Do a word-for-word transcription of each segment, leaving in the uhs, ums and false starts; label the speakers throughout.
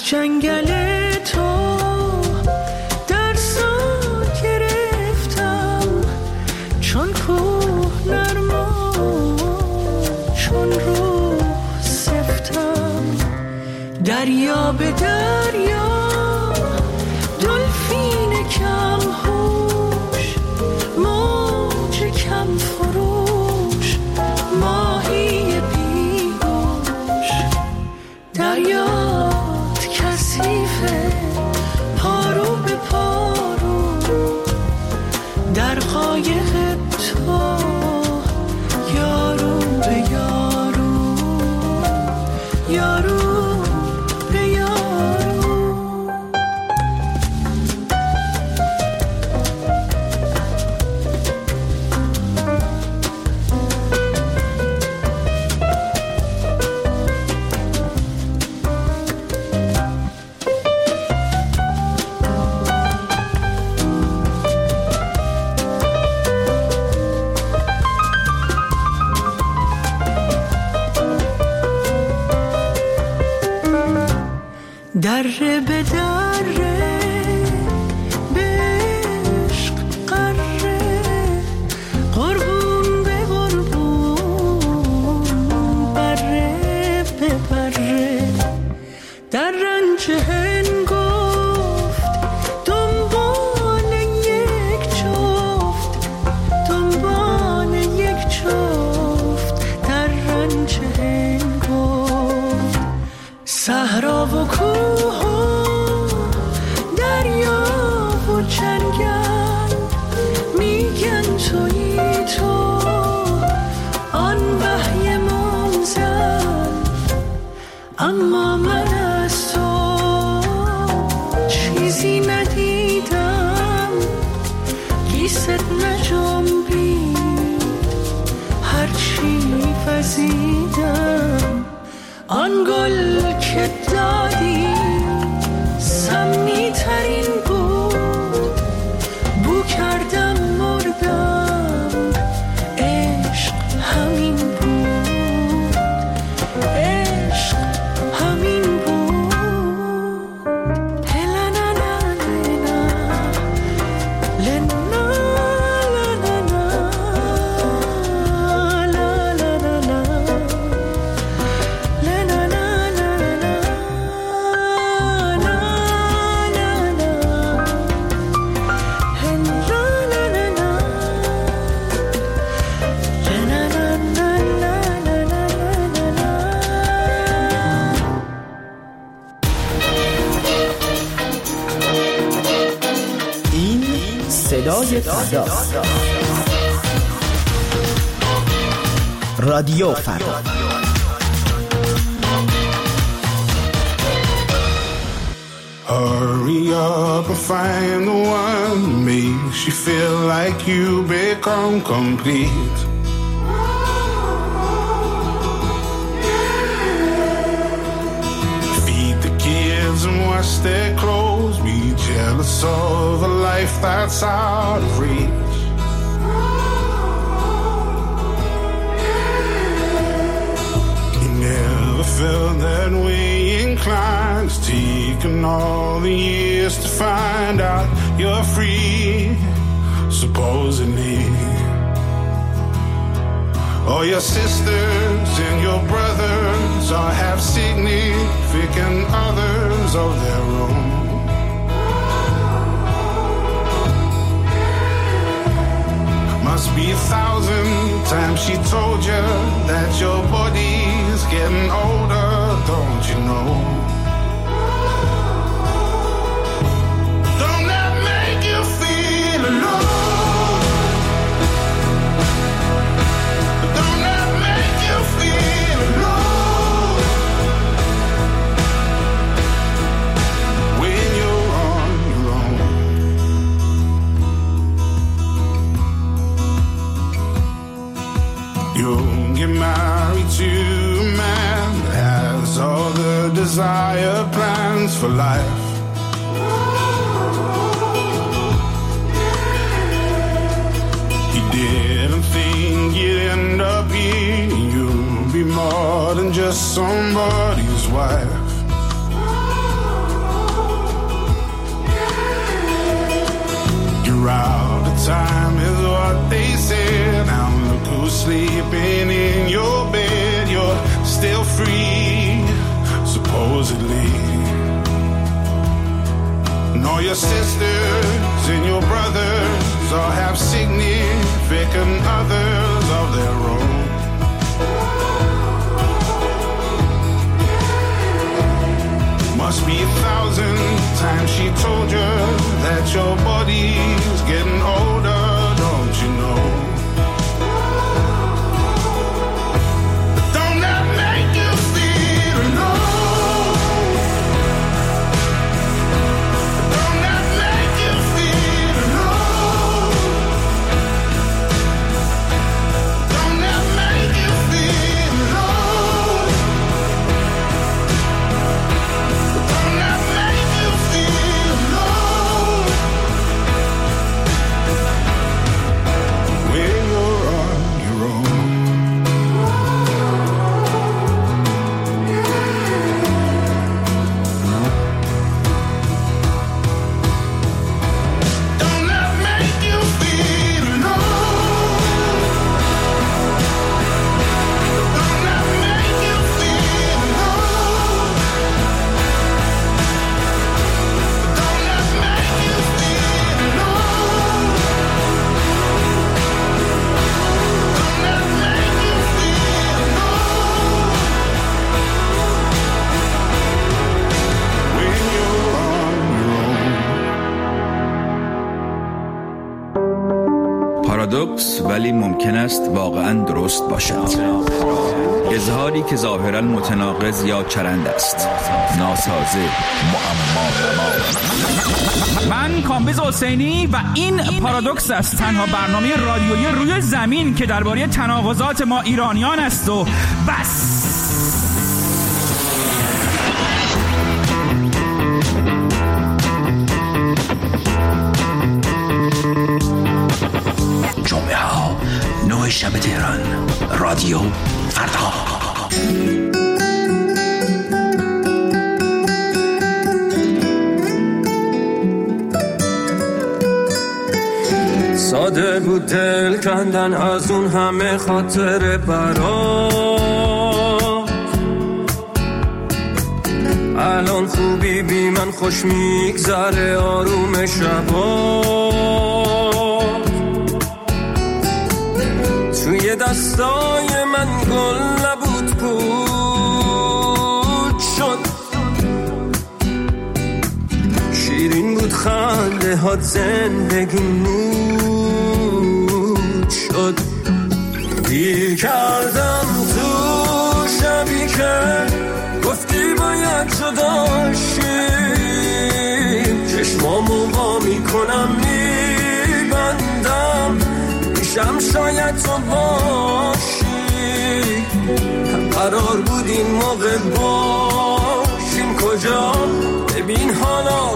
Speaker 1: جنگل تو درسا گرفتم، چون کوه نرما چون روح سفتم. دریا به دریا دلفین کم هوش، موج کم فروش، ماهی بیهوش. دریات کثیفه پارو به پارو، در قایق تو یارو به یارو، یارو به یارو. دره به دره به عشق قره، قربون به قربون، بره به بره. در رنج هنگفت دنبال یک جفت، دنبال یک جفت. در رنج هنگفت صحرا و کوه و دریا و جنگل، میگن تویی تو آن وحی منزل. اما من از تو چیزی ندیدم، گیست نجنبید هرچی وزیدم. آن گل که دادی سمی ترین بود، بو کردم مردم، عشق همین بود، عشق همین بود. هلا لا لا لا لا
Speaker 2: صدای فردا، رادیو فردا.
Speaker 3: Hurry up and find the one that makes you feel like you become complete. Feed the kids and wash their clothes. Be jealous of a life that's out of reach. You never felt that way inclined. It's taken all the years to find out you're free, supposedly. All your sisters and your brothers all have significant others of their own. Must be a thousand times she told you that your body's getting older, don't you know? Don't that make you feel alone? Don't that make you feel alone? When you're on your own. You'll get married to a man that has all the desired plans for life. He didn't think you'd end up here. You'll be more than just somebody's wife. sleeping in your bed, you're still free, supposedly. And all your sisters and your brothers all have significant others of their own. Must be a thousand times she told you that your body's getting older, don't you know? But don't that make you feel alone? Don't that make you feel alone? Don't that make you feel alone? Don't that make you feel alone? When you're on your own. Don't that make you feel alone? Don't that make you feel alone? Don't that make you feel alone? Don't that make you feel alone? When you're on your own.
Speaker 4: پارادوکس ولی ممکن است واقعاً درست باشد. اظهاری که ظاهراً متناقض یا چرند است، ناسازه، معما.
Speaker 5: من کامبیز حسینی و این پارادوکس است، تنها برنامه رادیویی روی زمین که درباره تناقضات ما ایرانیان است و بس.
Speaker 6: جمعه ها نه شب تهران، رادیو فردا.
Speaker 1: ساده بود دل کندن از اون همه خاطر برات. الان خوبی بی من خوش میگذره آروم شبات. توی دستای من گل نبود پود شد. شیرین بود خنده هات زندگی نود شد. دیر کردم تو شبی که گفتی باید جدا شیم. چشمامو وا میکنم میبندم میشم شاید تو باشی. قرار بود این موقع باشیم کجا؟ ببین حالا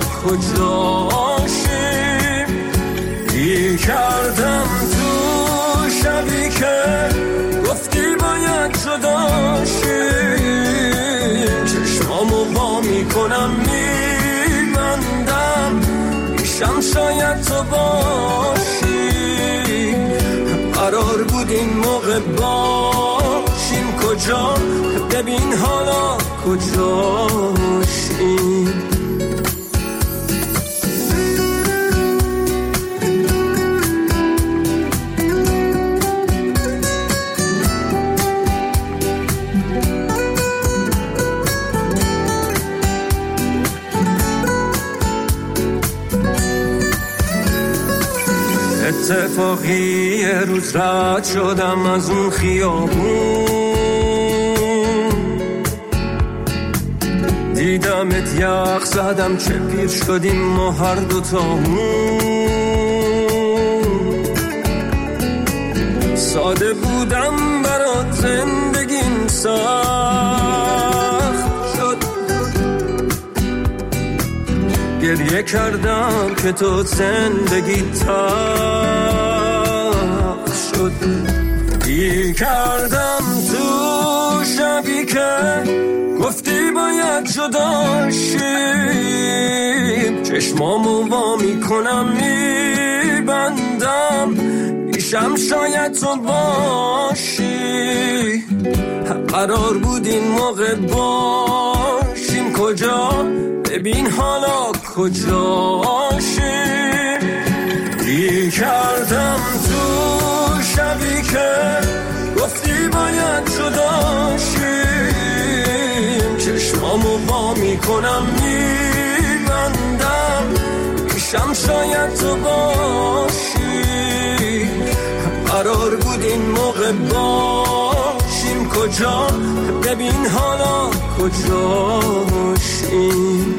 Speaker 1: کجاشیم. دیر کردم تو شبی که گفتی باید جدا شیم. چشمامو وا میکنم میبندم میشم شاید تو باشی. قرار بود این موقع باشیم کجا؟ ببین حالا کجاشیم. اتفاقی یه روز رد شدم از اون خیابون. دیدمت یخ زدم چه پیر شدیم ما هر دوتامون. ساده بودم برات زندگیم سخت شد. گریه کردم که تو زندگی تلخ شد. دیر کردم تو شبی که گفتی باید جدا شیم. چشمامو وا میکنم میبندم پیشم شاید تو باشی، قرار بود این موقع باشیم کجا، ببین حالا کجاشی. گیر کردم تو شبی که گفتی باید جداشیم، چشمامو با میکنم میبندم، پیشم شاید تو باشی، قرار بود این موقع باشیم کجا، ببین حالا کجاشیم.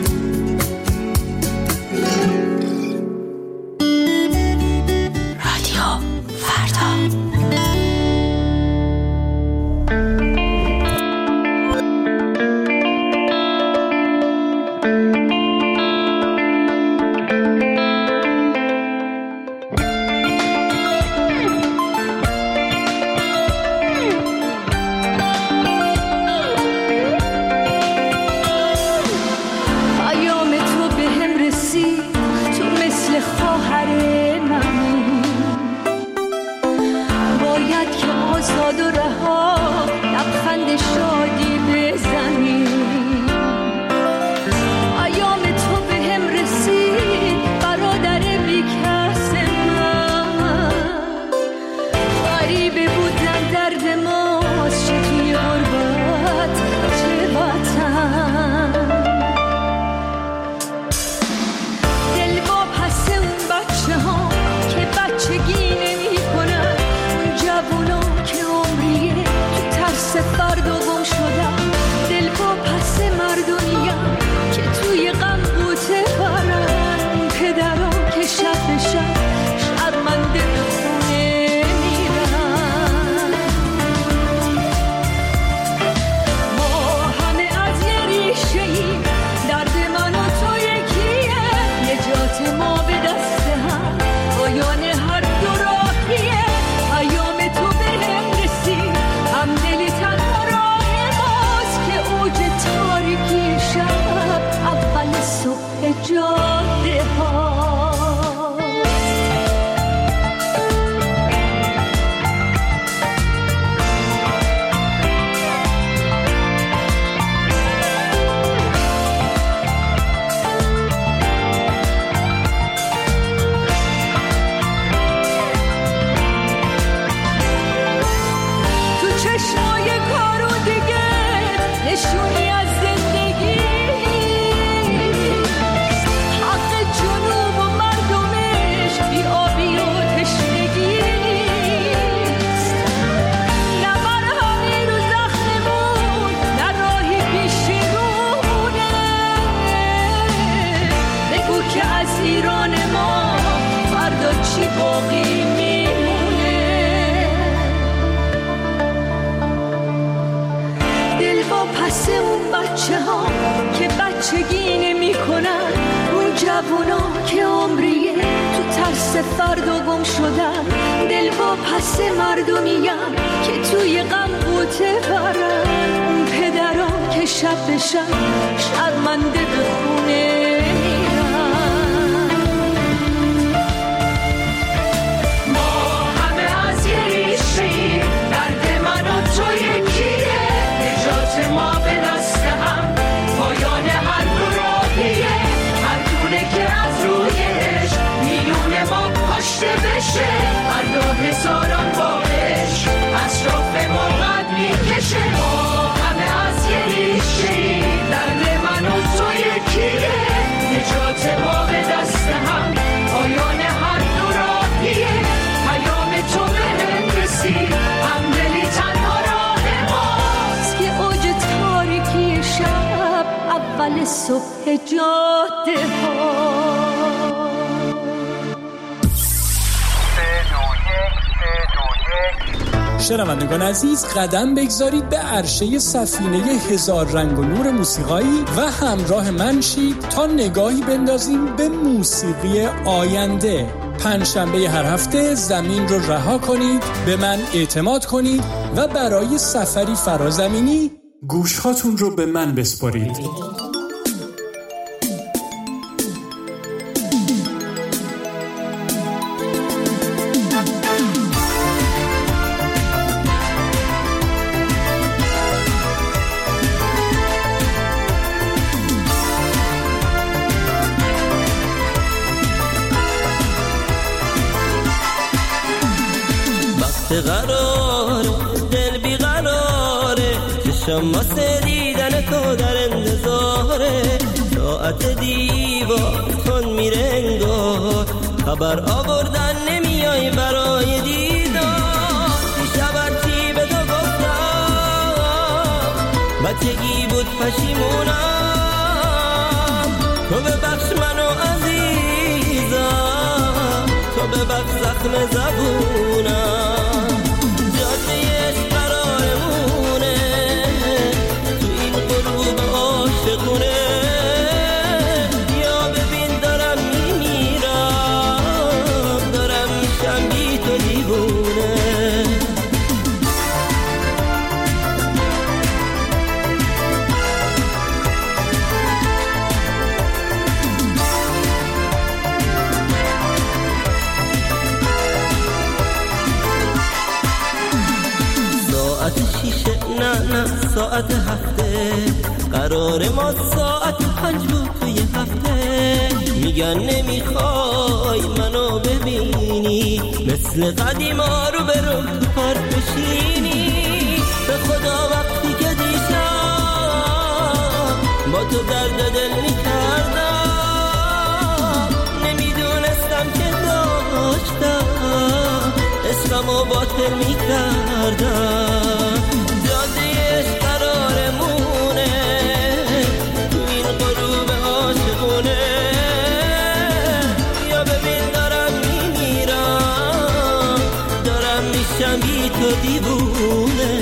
Speaker 7: صبح جاده ها.
Speaker 8: شنوندگان عزیز، قدم بگذارید به عرشه سفینه هزار رنگ و نور موسیقایی و همراه من شید تا نگاهی بندازیم به موسیقی آینده. پنجشنبه هر هفته زمین رو رها کنید، به من اعتماد کنید و برای سفری فرازمینی گوشهاتون رو به من بسپارید.
Speaker 9: نداره، دل بیقراره، چشم واسه دیدن تو در انتظاره. ساعت دیوار تون میره انگار، خبر آوردن نمیای برای دیدار. دیشب هرچی به تو گفتم بچگی بود پشیمونم. تو ببخش منو عزیزم، تو ببخش زخم زبونم. جاده عشق قرارمونه تو این غروب عاشقونه. یا ببین دارم میمیرم، دارم میشم بی تو دیوونه. نه نه ساعت هفته، قرار ما ساعت پنج بود توی هفته. میگن نمیخوای منو ببینی، مثل قدیما رو برو تو پارک بشینی. به خدا وقتی که دیشب با تو درد دل میکردم، نمیدونستم که داشتم عشقمو باطل میکردم. قرارمونه تو این غروب عاشقونه. یا ببین دارم میمیرم، دارم میشم بی تو دیوونه.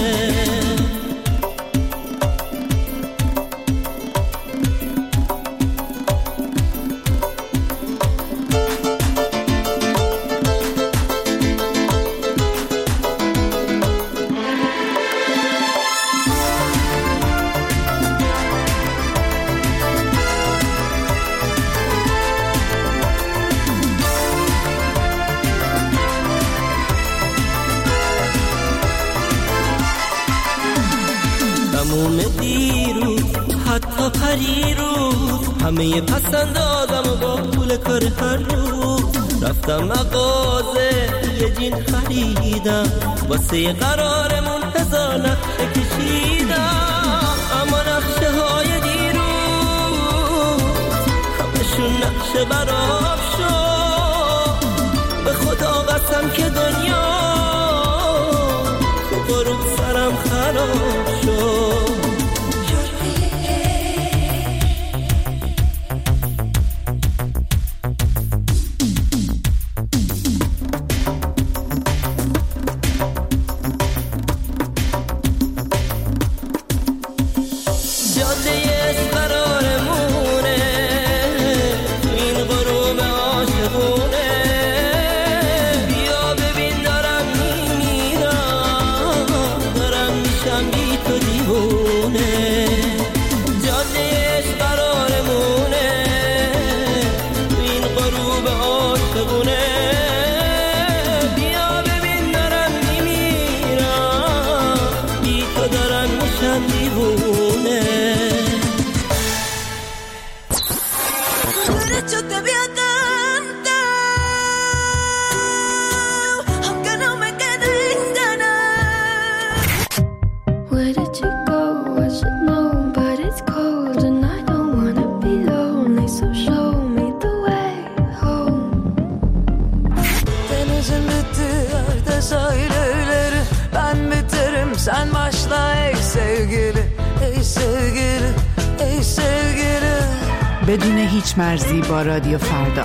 Speaker 9: حتی پریروز همه پسند آدم و با پول کار هر روز. رفتم مغازه یه جین خریدم، واسه قرارمون هزار نقشه کشیدم. اما نقشه های دیروز همشون نقشه برام شد. به خدا قسم که دنیا تو غروب سرم خراب شد.
Speaker 10: بدون هیچ مرزی با رادیو فردا.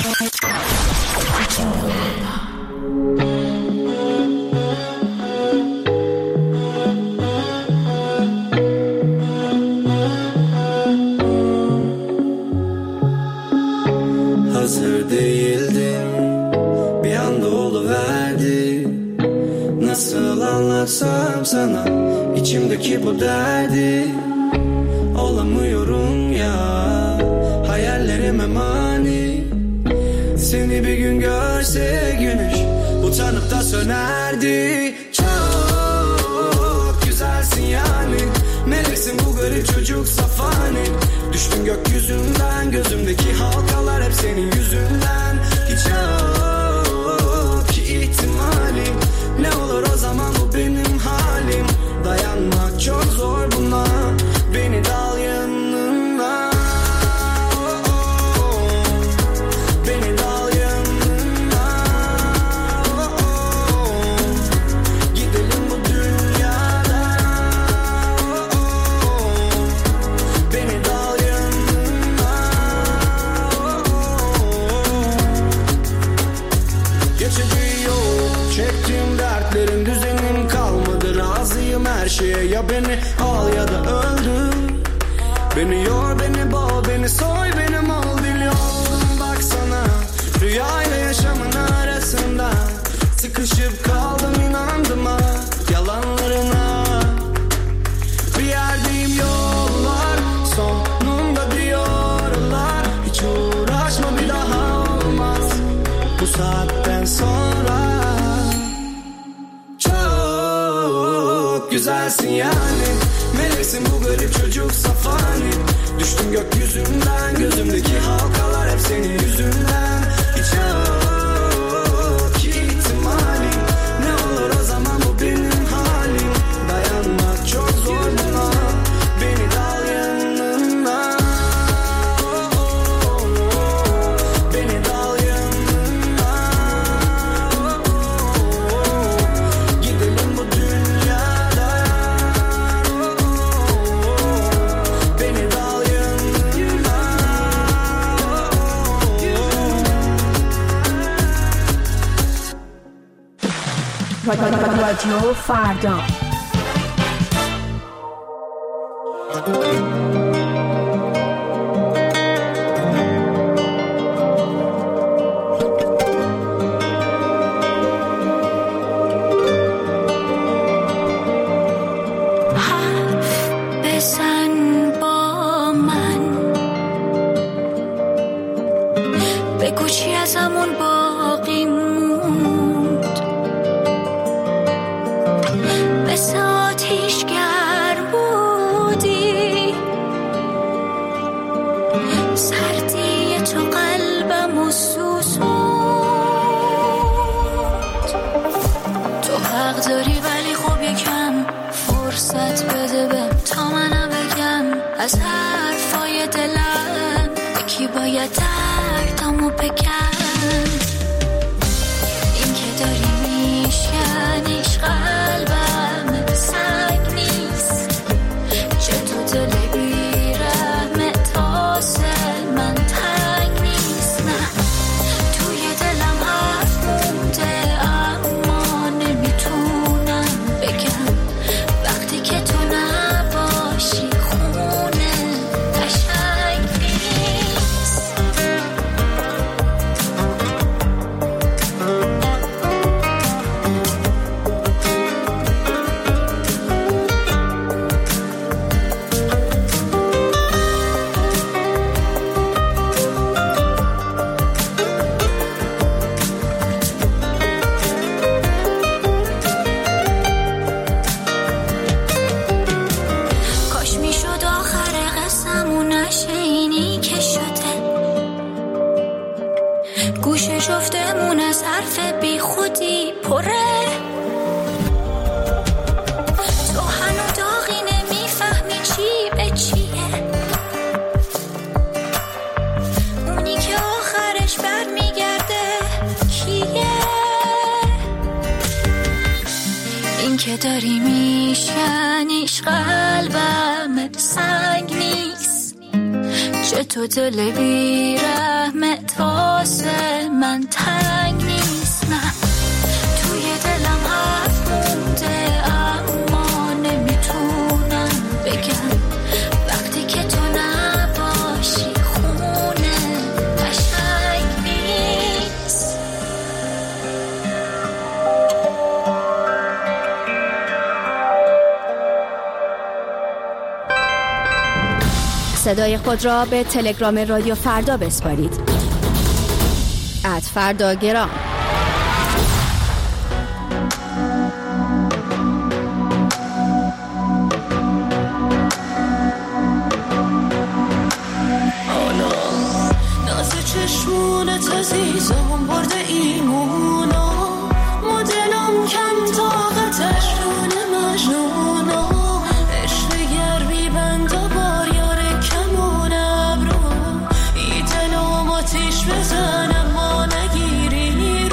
Speaker 1: Hazır değildim, bir anda oluverdi. Nasıl anlatsam sana içimdeki bu derdi. Olamıyorum ya, hayallerime mani. Seni bir gün görse güneş utanıp da sönerdi. Çok güzelsin yani, meleksin bu garip çocuk safani. Düştüm gökyüzünden, gözümdeki halkalar hep senin yüzünden. Hiç yok ki ihtimali, ne olur o şeye, ya beni al ya da öldür. Beni yor, beni boğ, beni soy, beni mal, dili oldum baksana. Rüyayla yaşamın arasında sıkışıp kaldım, inandım ha yalanlarına. Bir yerdeyim, yollar sonunda diyorlar. Hiç uğraşma, bir daha olmaz bu saatten sonra. Çok güzelsin yani, meleksin bu garip çocuk safani. Düştüm gökyüzünden, gözümdeki halkalar hep senin yüzünden. Hiç yok ihtimali, ne olur o zaman bu benim halim. Dayanmak çok zor buna, beni dal yanına. Beni dal yanına. Gidelim bu dünyadan. Beni dal yanına.
Speaker 10: رادیو فردا.
Speaker 11: داری میشکنیش قلبم سنگ نیست، چطور دل بی رحمت واسه من تنگ نیست. نه توی دلم حرف مونده اما نمیتونم بگم وقتی که تو نباشی خونه قشنگ نیست.
Speaker 12: صدای خود را به تلگرام رادیو فردا بسپارید. ات فرداگرام.
Speaker 11: ناز چشمونت عزیزم برده ایمونا، مدلم کم طاقتش رون مجنونا، عشق گرمی بند و بار یار کمون ابرو، ای دلم آتیش بزنم ما نگیری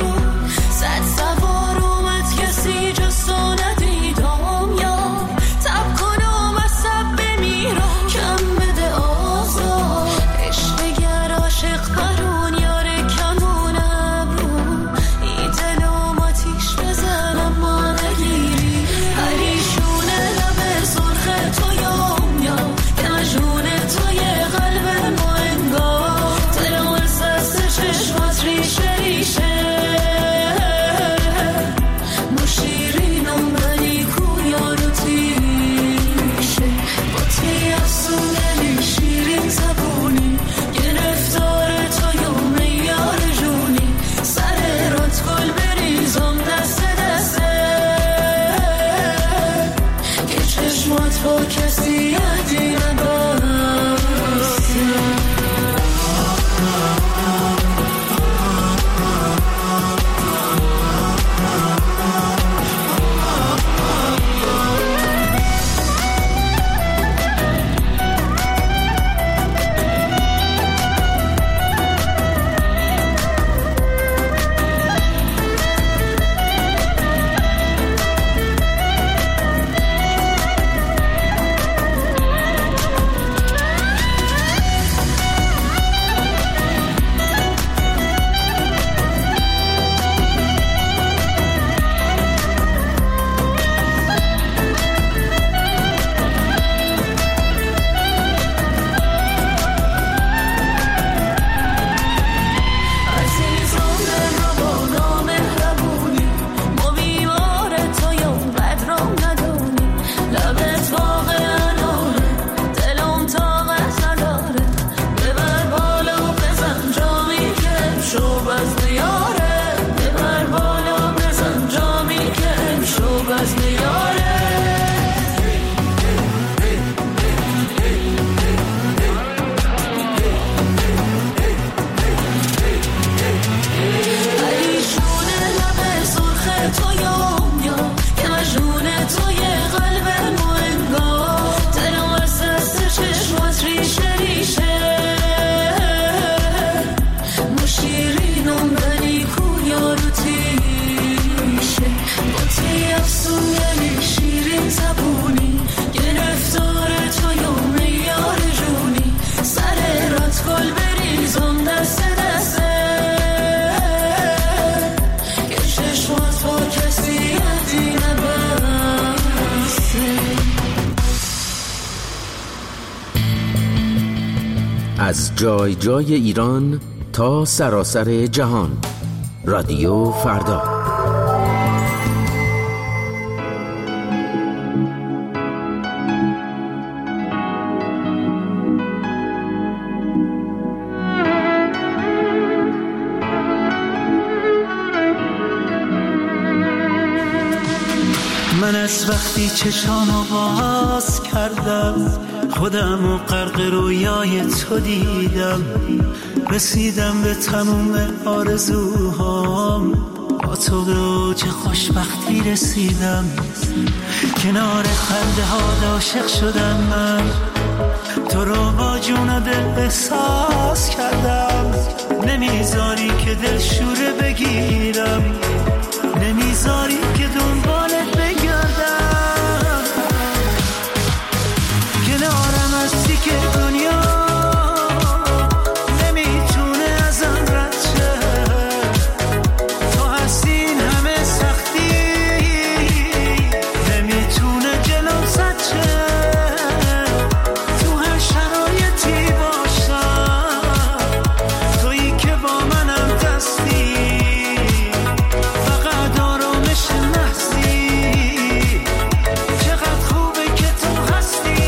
Speaker 11: تو کسی یادی نبسته.
Speaker 13: از جای جای ایران تا سراسر جهان، رادیو فردا.
Speaker 14: من از وقتی چشامو باز کردم خودم و غرق رویای تو دیدم، رسیدم به تموم آرزوهام، با تو به اوج خوشبختی رسیدم، کنار خنده ها عاشق شدم من، تو رو با جون و دل احساس کردم، نمیذاری که دل شوره بگیرم، نمیذاری که دنبالت بگردم، کنارم هستی که دنیا نمیتونه ازم رد شه، تو هستی این همه سختی نمیتونه جلو زد شه، تو هر شرایطی باشم تویی که با منم دستی، فقط آرامش محضی، چقدر خوبه که تو هستی.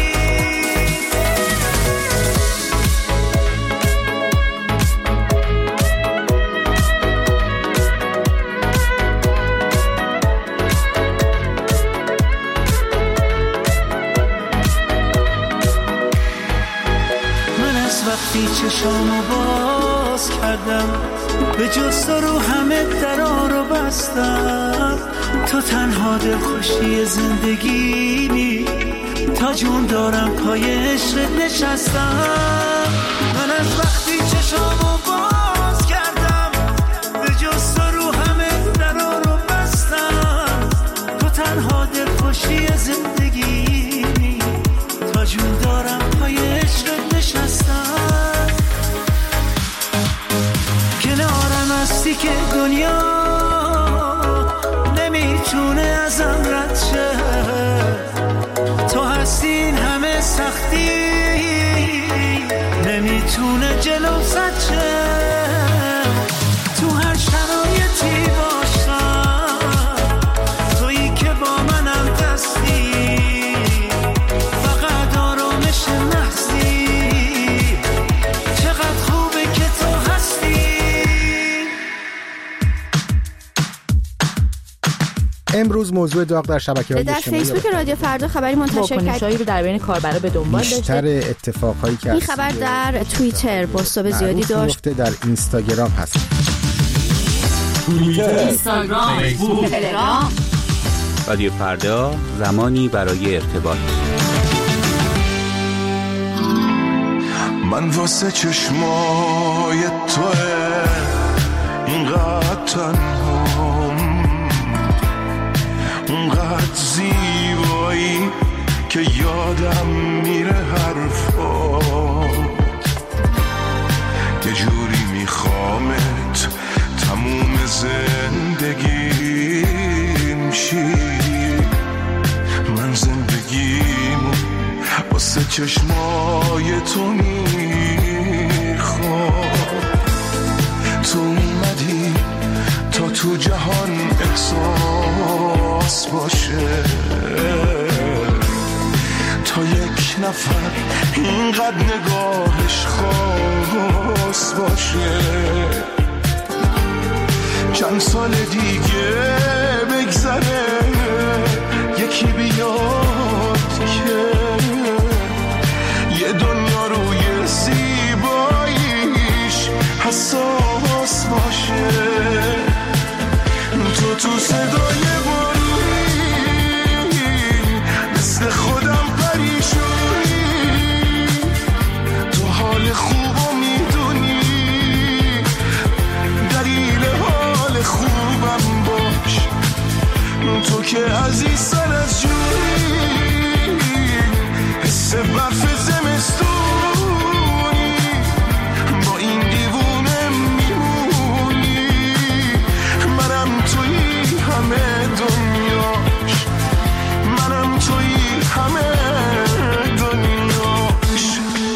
Speaker 14: من از وقتی چشامو باز کردم به جز تو رو همه درا رو بستم، تو تنها دلخوشی زندگیمی، تا جون دارم پای عشقت نشستم. من از وقتی چشامو باز کردم به جز تو رو همه درا رو بستم، تو تنها دلخوشی زندگیمی، تا جون دارم پای عشقت نشستم، کنارم هستی که دنیا نمیتونه ازم رد شه، تو هستی این همه سختی نمیتونه جلو زد شه.
Speaker 15: امروز موضوع داغ در شبکه‌های اجتماعی
Speaker 12: در فیسبوک رادیو فردا خبری منتشر کرد.
Speaker 16: واکنش‌هایی رو در بین کاربرا به دنبال داشته.
Speaker 15: بیشتر اتفاقایی که
Speaker 12: این خبر در توییتر بازتاب زیادی داشت.
Speaker 15: در اینستاگرام هست.
Speaker 17: توییتر، اینستاگرام، فیسبوک، تلگرام.
Speaker 18: رادیو فردا، زمانی برای ارتباط.
Speaker 3: من واسه چشمای توه اینقدر تنهام، اونقدر زیبایی که یادم میره حرفات، یه جوری میخوامت تموم زندگیم شی. من زندگیمو واسه چشمای تو میخوام. تو اومدی تا تو جهان احساس باشه، تا یک نفر اینقدر نگاهش خاص باشه. چند سال دیگه بگذره یکی بیاد که یه دنیا روی زیباییش حساس باشه. تو تو صدای بارونی مثل خودم پریشونی، تو حال خوبو میدونی، دلیل حال خوبم باش. تو که عزیز سر از جونی، حس برف زمستونی، با این دیوونه میمونی. منم تویی همه دنیاش، منم تویی همه دنیاش.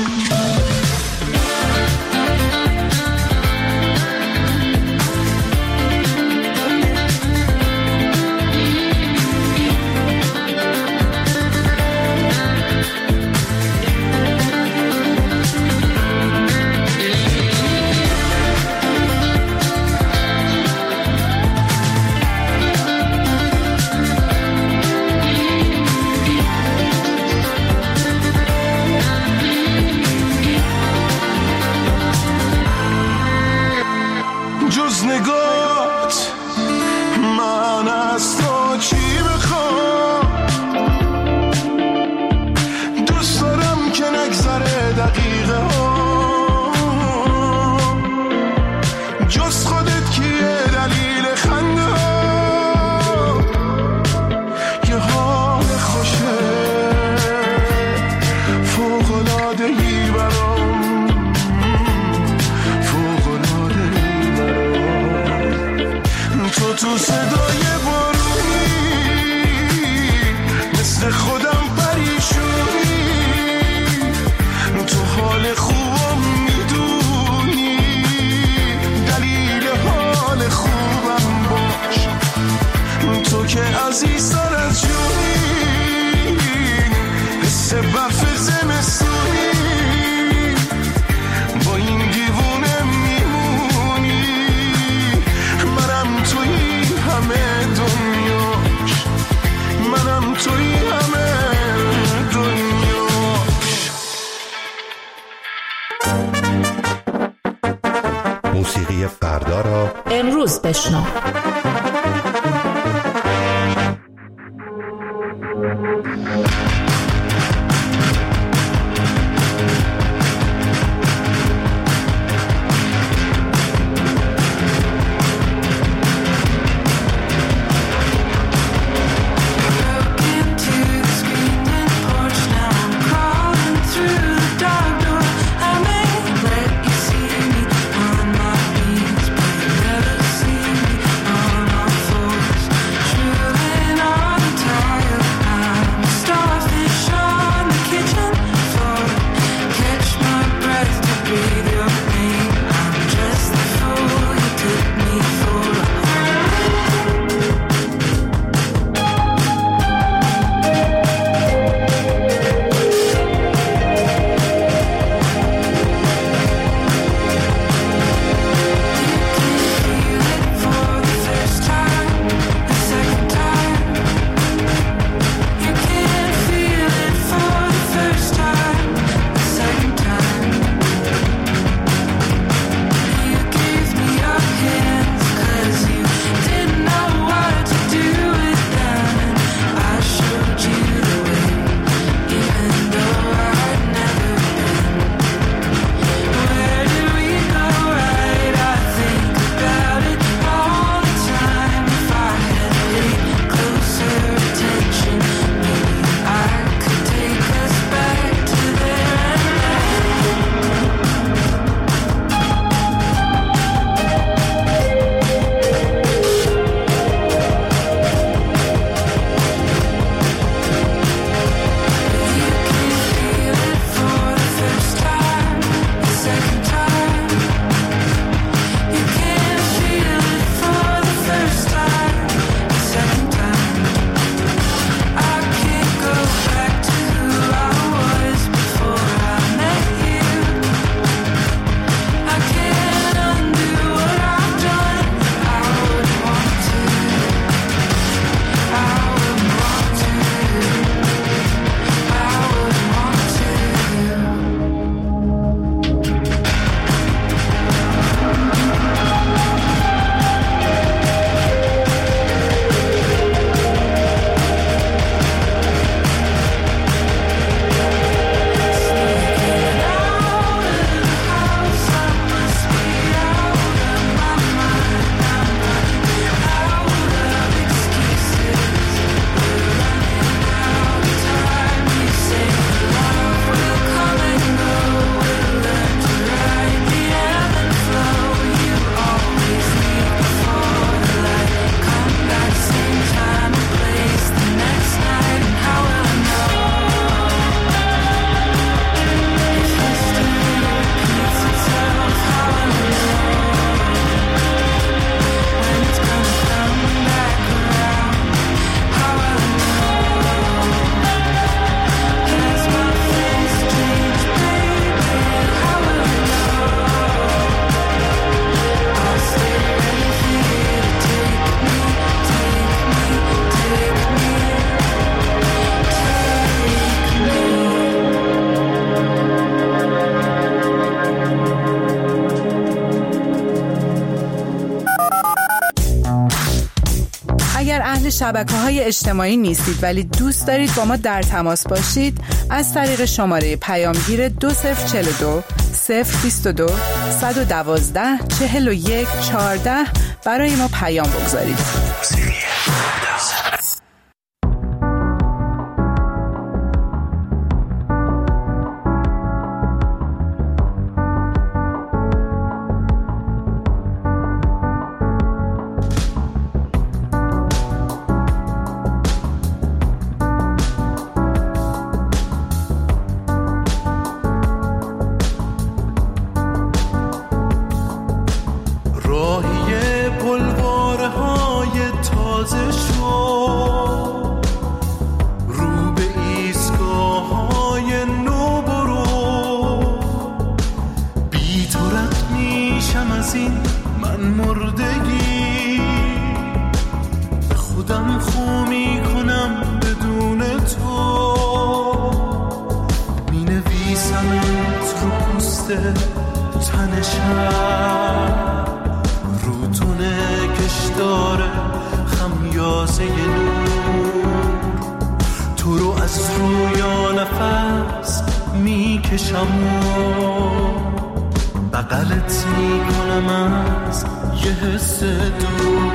Speaker 3: جز نگات من از تو چی بخوام؟ دوست دارم که نگذره دقیقه ها، جز خودت کیه دلیل خنده ها؟ یه حال خوشه فوق‌العاده‌ای برام، فوق‌العاده‌ای برام. تو تو صدای بارونی مثل خودم پریشونی، تو حال خوبم میدونی، دلیل حال خوبم باش. تو که عزیزتر از جونی، حس برف زمستونی، با این دیوونه میمونی. منم تویی همه دنیاش، منم تویی همه دنیاش.
Speaker 19: موسیقی فردا را
Speaker 16: امروز بشنو.
Speaker 11: Starving
Speaker 10: شبکه‌های اجتماعی نیستید ولی دوست دارید با ما در تماس باشید، از طریق شماره پیامگیر دو صفر چهل و دو صفر بیست و دو صد و دوازده چهل و یک چهارده برای ما پیام بگذارید.
Speaker 14: بغلت میکنم از یه حس دور،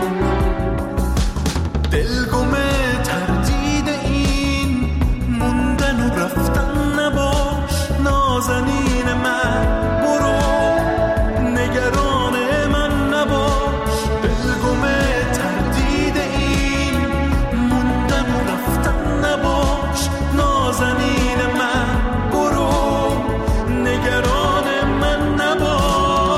Speaker 14: دلگمه تردید این موندن و رفتن نباش، نازنین من برو نگران من نباش، دلگمه تردید این موندن و رفتن نباش، نازنین من برو نگران من نباش.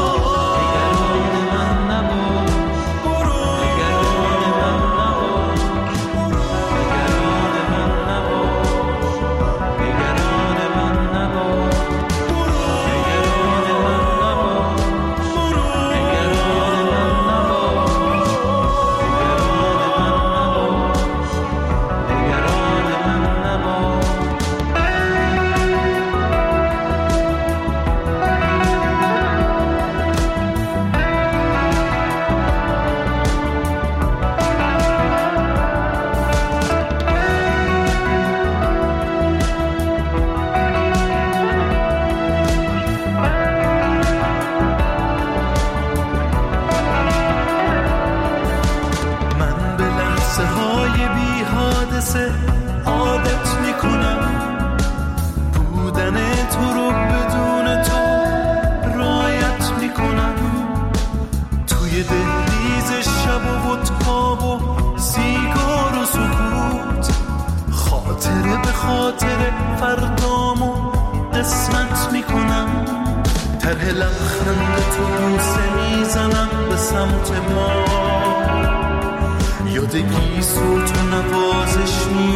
Speaker 14: عادت میکنم بودن تو رو بدون تو رایت میکنم، توی دهلیز شب و ودکا و سیگار و سکوت، خاطره به خاطره فردامو قسمت میکنم، طرح لبخند تو بوسه میزنم به سمت ما، یاد گیسو تو نوازش می